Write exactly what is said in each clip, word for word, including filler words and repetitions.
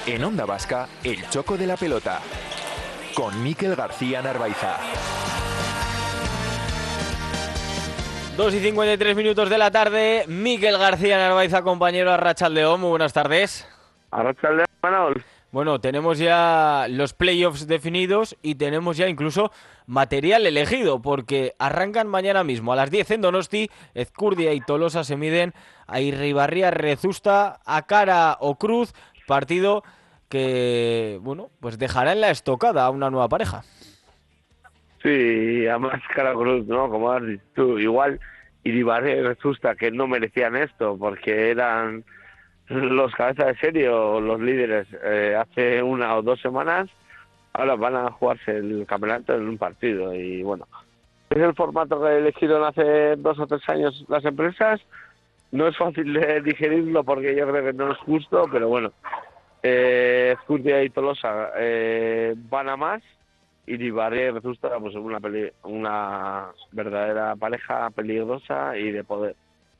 En Onda Vasca, el choco de la pelota. Con Mikel García Narvaiza. dos y cincuenta y tres minutos de la tarde. Mikel García Narvaiza, compañero Arratsaldeon. Muy buenas tardes. Arratsaldeon, Manol. Bueno, tenemos ya los playoffs definidos y tenemos ya incluso material elegido, porque arrancan mañana mismo a las diez en Donosti. Ezcurdia y Tolosa se miden a Irribarria, Rezusta, Acara o Cruz. Partido que, bueno, pues dejará en la estocada a una nueva pareja. Sí, además Cara Cruz, ¿no? Como has dicho tú, igual Iribarria y Rezusta, que no merecían esto, porque eran los cabezas de serie o los líderes eh, hace una o dos semanas, ahora van a jugarse el campeonato en un partido. Y bueno, es el formato que elegieron hace dos o tres años las empresas. No es fácil de digerirlo porque yo creo que no es justo, pero bueno, eh, Ezcurdia y Tolosa eh, van a más. Y Iribarria y Rezusta, pues una, peli una verdadera pareja peligrosa y de poder.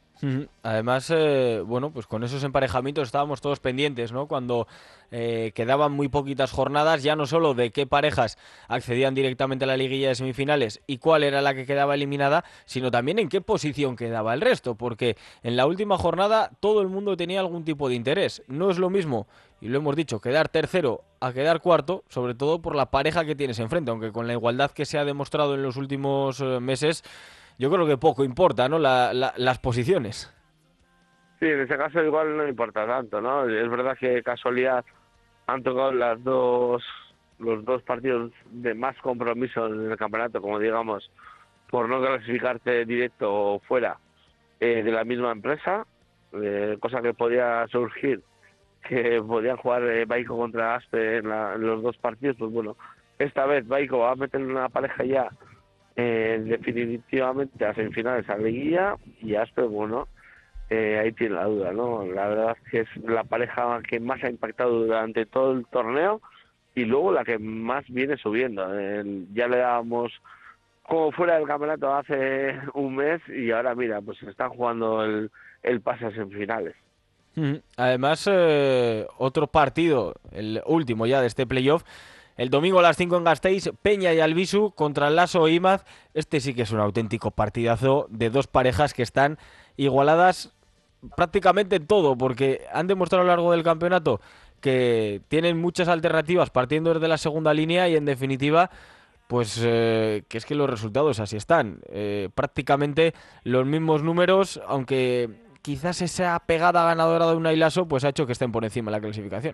Además, eh, bueno, pues con esos emparejamientos estábamos todos pendientes, ¿no? Cuando eh, quedaban muy poquitas jornadas, ya no solo de qué parejas accedían directamente a la liguilla de semifinales y cuál era la que quedaba eliminada, sino también en qué posición quedaba el resto, porque en la última jornada todo el mundo tenía algún tipo de interés. No es lo mismo, y lo hemos dicho, quedar tercero a quedar cuarto, sobre todo por la pareja que tienes enfrente, aunque con la igualdad que se ha demostrado en los últimos eh, meses, yo creo que poco importa, ¿no? La, la, las posiciones. Sí, en ese caso igual no importa tanto, ¿no? Es verdad que casualidad han tocado las dos, los dos partidos de más compromiso en el campeonato, como digamos, por no clasificarte directo o fuera eh, de la misma empresa, eh, cosa que podía surgir, que podían jugar eh, Baico contra Aspe en, la, en los dos partidos. Pues bueno, esta vez Baico va a meter una pareja ya eh, definitivamente a semifinales a liguilla, y Aspe, bueno, eh, ahí tiene la duda, ¿no? La verdad es que es la pareja que más ha impactado durante todo el torneo y luego la que más viene subiendo. Eh, ya le dábamos como fuera del campeonato hace un mes y ahora mira, pues están jugando el, el pase a semifinales. Además, eh, otro partido, el último ya de este playoff, el domingo a las cinco en Gasteiz, Peña y Albisu contra Lasso e Imaz. Este sí que es un auténtico partidazo de dos parejas que están igualadas prácticamente en todo, porque han demostrado a lo largo del campeonato que tienen muchas alternativas partiendo desde la segunda línea y en definitiva, pues eh, que es que los resultados así están. Eh, prácticamente los mismos números, aunque quizás esa pegada ganadora de Unai Lasso pues ha hecho que estén por encima de la clasificación.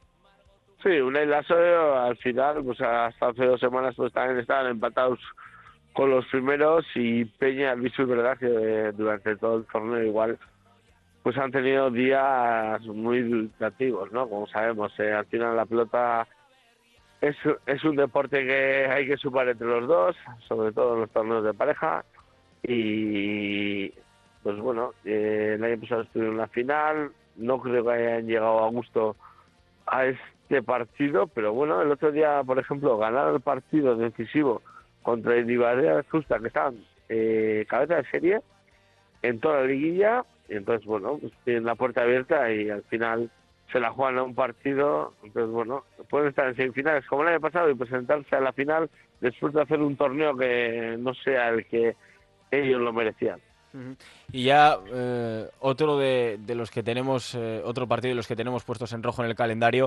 Sí, Unai Lasso al final, pues hasta hace dos semanas pues también estaban empatados con los primeros, y Peña y Albisu, es verdad que eh, durante todo el torneo igual pues han tenido días muy dubitativos, ¿no? Como sabemos, eh, al final la pelota es, es un deporte que hay que superar entre los dos, sobre todo en los torneos de pareja, y pues bueno, eh, el año pasado estuvieron en la final, no creo que hayan llegado a gusto a este partido, pero bueno, el otro día, por ejemplo, ganaron el partido decisivo contra el Iribarria Justa, que estaban eh, cabeza de serie en toda la liguilla, y entonces, bueno, pues tienen la puerta abierta y al final se la juegan a un partido. Entonces, bueno, pueden estar en semifinales como el año pasado y presentarse a la final después de hacer un torneo que no sea el que ellos lo merecían. Uh-huh. Y ya eh, otro de, de los que tenemos, eh, otro partido de los que tenemos puestos en rojo en el calendario,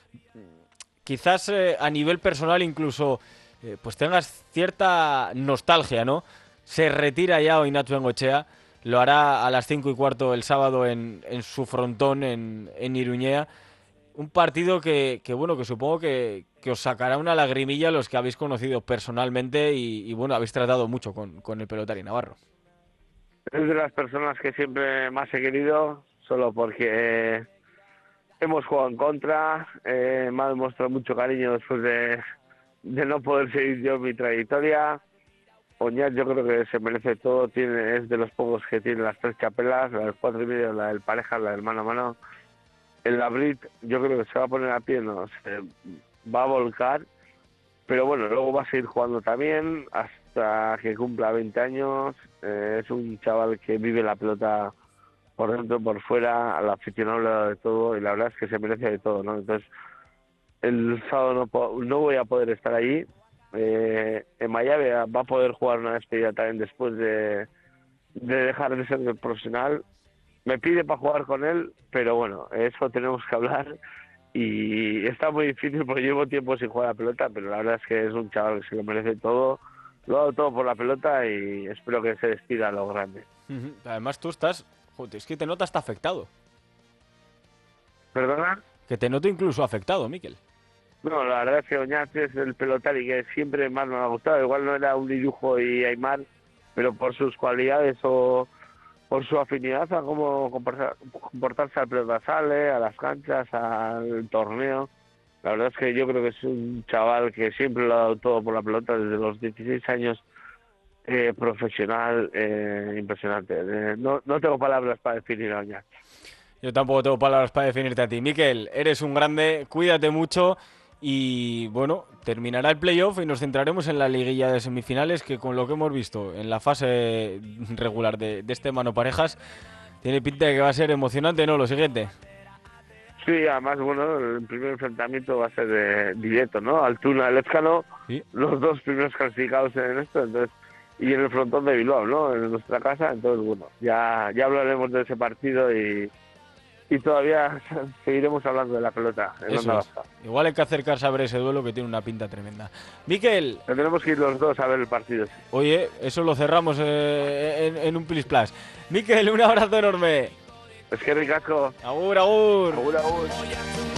quizás eh, a nivel personal incluso eh, pues tengas cierta nostalgia, ¿no? Se retira ya Oinazu Bengoechea, lo hará a las cinco y cuarto el sábado en, en su frontón en, en Iruñea. Un partido que, que bueno, que supongo que, que os sacará una lagrimilla a los que habéis conocido personalmente y, y bueno, habéis tratado mucho con, con el pelotari navarro. Es de las personas que siempre más he querido, solo porque hemos jugado en contra, eh, me ha demostrado mucho cariño después de, de no poder seguir yo mi trayectoria. Oñat yo creo que se merece todo, tiene es de los pocos que tiene las tres chapelas, la del cuatro y medio, la del pareja, la del mano a mano. El Labrit yo creo que se va a poner a pie, no se va a volcar, pero bueno, luego va a seguir jugando también hasta que cumpla veinte años. Eh, es un chaval que vive la pelota por dentro, por fuera, al aficionado le da de todo y la verdad es que se merece de todo, ¿no? Entonces, el sábado no, po- no voy a poder estar allí. Eh, en Miami va a poder jugar una despedida también después de, de dejar de ser profesional. Me pide para jugar con él, pero bueno, eso tenemos que hablar y está muy difícil porque llevo tiempo sin jugar a la pelota, pero la verdad es que es un chaval que se lo merece todo, lo ha dado todo por la pelota y espero que se despida a lo grande. Ujú. Además tú estás, joder, es que te notas hasta afectado. ¿Perdona? Que te noto incluso afectado, Mikel. No, la verdad es que Oñate es el pelotari que siempre más me ha gustado. Igual no era un dibujo y Aymar, pero por sus cualidades o por su afinidad a cómo comporta- comportarse al pelota sale, a las canchas, al torneo. La verdad es que yo creo que es un chaval que siempre lo ha dado todo por la pelota desde los dieciséis años, eh, profesional, eh, impresionante. Eh, no, no tengo palabras para definir a Oñate. Yo tampoco tengo palabras para definirte a ti. Mikel, eres un grande, cuídate mucho y bueno, terminará el playoff y nos centraremos en la liguilla de semifinales que con lo que hemos visto en la fase regular de, de este mano parejas tiene pinta de que va a ser emocionante, ¿no? Lo siguiente. Sí, además, bueno, el primer enfrentamiento va a ser de, directo, ¿no? Altuna, Lezcano, Sí. los dos primeros clasificados en esto, entonces, y en el frontón de Bilbao, ¿no? En nuestra casa, entonces, bueno, ya, ya hablaremos de ese partido y, y todavía seguiremos hablando de la pelota en Eso Onda es. Vasca. Igual hay que acercarse a ver ese duelo que tiene una pinta tremenda. Mikel, Tendremos que ir los dos a ver el partido. oye, eso lo cerramos eh, en, en un plis plas. Mikel, un abrazo enorme. Es que ricasco. Agur, agur. Agur, agur.